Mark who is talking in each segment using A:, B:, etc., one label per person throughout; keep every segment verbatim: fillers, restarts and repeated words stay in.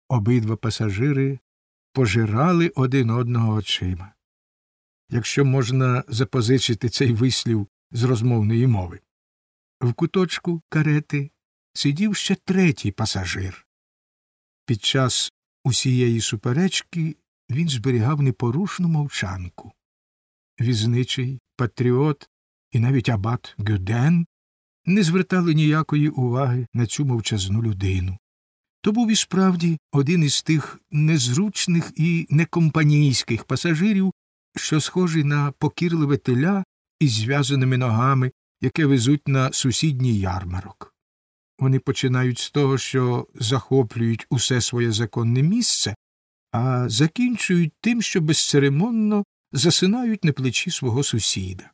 A: Обидва пасажири пожирали один одного очима, якщо можна запозичити цей вислів з розмовної мови. В куточку карети сидів ще третій пасажир. Під час усієї суперечки він зберігав непорушну мовчанку. Візничий, патріот і навіть абат Гюден не звертали ніякої уваги на цю мовчазну людину. То був і справді один із тих незручних і некомпанійських пасажирів, що схожі на покірливе теля із зв'язаними ногами, яке везуть на сусідній ярмарок. Вони починають з того, що захоплюють усе своє законне місце, а закінчують тим, що безцеремонно засинають на плечі свого сусіда.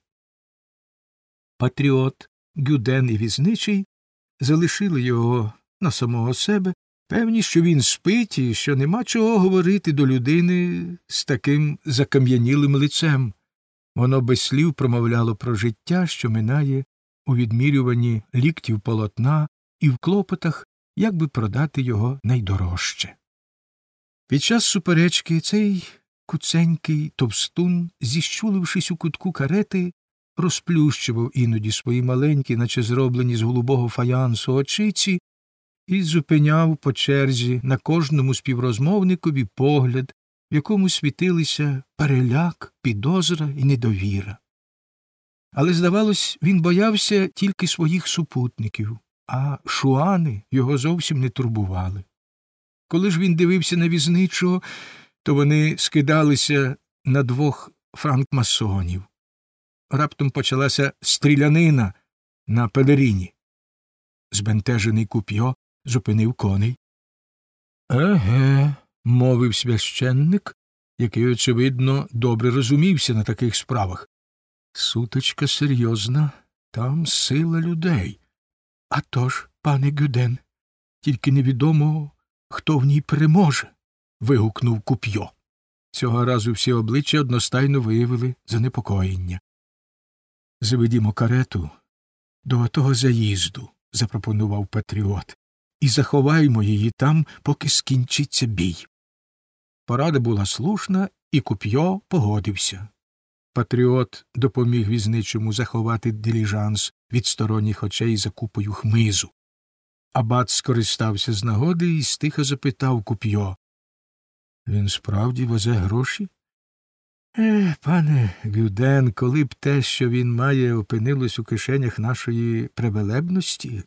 A: Патріот, Гюден і Візничий залишили його на самого себе, певні, що він спить і що нема чого говорити до людини з таким закам'янілим лицем. Воно без слів промовляло про життя, що минає у відмірюванні ліктів полотна і в клопотах, як би продати його найдорожче. Під час суперечки цей куценький товстун, зіщулившись у кутку карети, розплющував іноді свої маленькі, наче зроблені з голубого фаянсу, очиці і зупиняв по черзі на кожному співрозмовникові погляд, в якому світилися переляк, підозра і недовіра. Але, здавалось, він боявся тільки своїх супутників, а шуани його зовсім не турбували. Коли ж він дивився на Візничого, то вони скидалися на двох франкмасонів. Раптом почалася стрілянина на пелеріні. Збентежений Куп'йо зупинив коней. — Еге, — мовив священник, який, очевидно, добре розумівся на таких справах. — Сутичка серйозна, там сила людей. — А тож, пане Гюден, тільки невідомо, хто в ній переможе, — вигукнув Куп'йо. Цього разу всі обличчя одностайно виявили занепокоєння. — Заведімо карету до того заїзду, — запропонував патріот, — і заховаймо її там, поки скінчиться бій. Порада була слушна, і Куп'йо погодився. Патріот допоміг Візничому заховати диліжанс від сторонніх очей за купою хмизу. Абат скористався з нагоди і стиха запитав Куп'йо: — Він справді везе гроші? — Е, пане Гюден, коли б те, що він має, опинилось у кишенях нашої превелебності,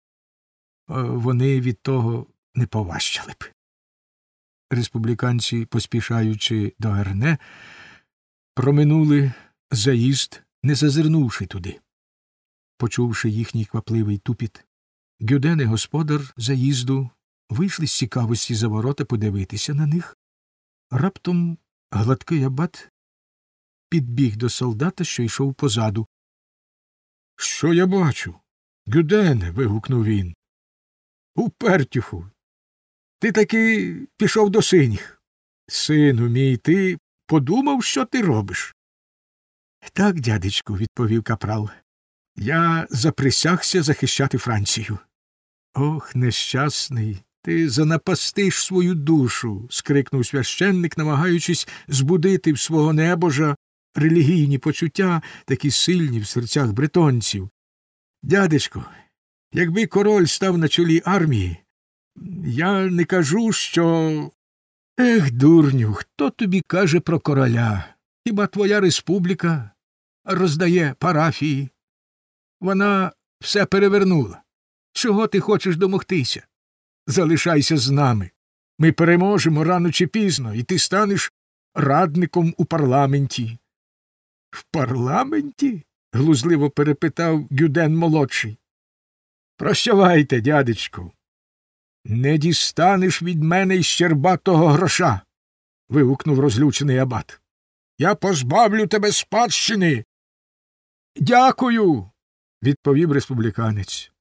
A: вони від того не поважчали б. Республіканці, поспішаючи до Ерне, проминули заїзд, не зазирнувши туди. Почувши їхній квапливий тупіт, Гюден і господар заїзду вийшли з цікавості за ворота подивитися на них. Раптом гладкий абат підбіг до солдата, що йшов позаду. — Що я бачу? Гюдене, — вигукнув він. — Упертюху, ти таки пішов до синіх. Сину мій, ти подумав, що ти робиш? — Так, дядечку, — відповів капрал. — Я заприсягся захищати Францію. — Ох, нещасний, ти занапастиш свою душу, — скрикнув священник, намагаючись збудити в свого небожа релігійні почуття, такі сильні в серцях бретонців. — Дядечку, якби король став на чолі армії, я не кажу, що... Ех, дурню, хто тобі каже про короля? Хіба твоя республіка роздає парафії? Вона все перевернула. Чого ти хочеш домогтися? Залишайся з нами. Ми переможемо рано чи пізно, і ти станеш радником у парламенті. — В парламенті? — глузливо перепитав Гюден-молодший. — Прощавайте, дядечку. — Не дістанеш від мене й щербатого гроша, — вигукнув розлючений абат. — Я позбавлю тебе спадщини. — Дякую, — відповів республіканець.